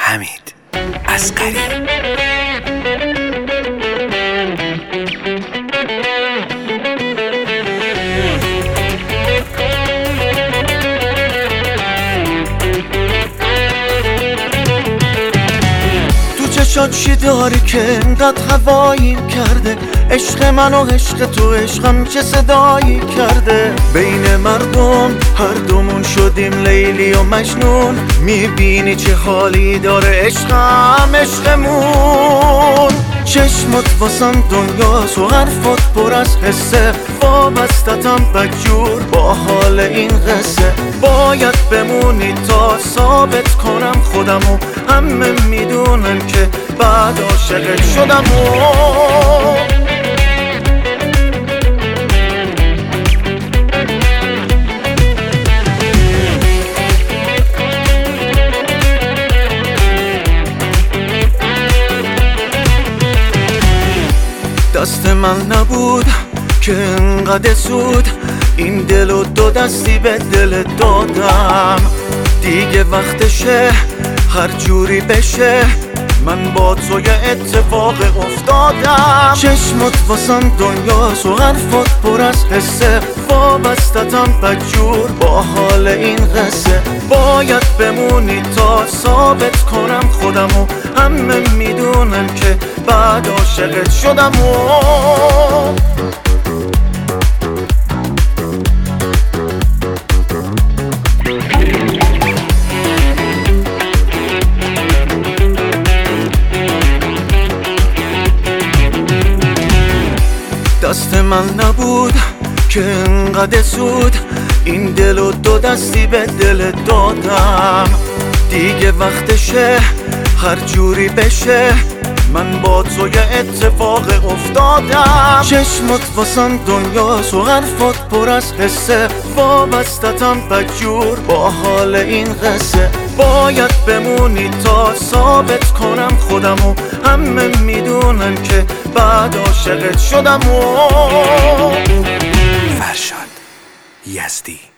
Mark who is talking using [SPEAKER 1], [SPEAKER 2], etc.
[SPEAKER 1] حمید اصغری.
[SPEAKER 2] چشات چی داری که انقدر هواییم کرده؟ عشق من و عشق تو، عشقم چه صدایی کرده؟ بین مردم هر دومون شدیم لیلی و مجنون. میبینی چه حالی داره عشقم، عشقمون. چشمت واسم دنیاست و حرفات پر از حسه، وابستتم بدجور با حال این قصه. باید بمونی تا ثابت کنم خودمو، همه میدونن که بعد عاشقت شدم. دست من نبود که انقدر زود این دل و دو دستی به دل دادم. دیگه وقتشه هر جوری بشه، من با تو یه اتفاق افتادم. چشمت واسم دنیاست و حرفات پر از حسه، وابستتم بدجور با حال این قصه. باید بمونی تا ثابت کنم خودمو، همه میدونن که بعد عاشقت شدم. دست من نبود که انقدر زود این دل و دو دستی به دل دادم. دیگه وقتشه هر جوری بشه، من با تو یه اتفاق افتادم. چشمت واسم دنیاست و حرفات پر از حسه، وابستتم بدجور با حال این قصه. باید بمونی تا ثابت کنم خودمو، همه میدونن که بعد عاشقت شدم.
[SPEAKER 1] فرشاد یزدی.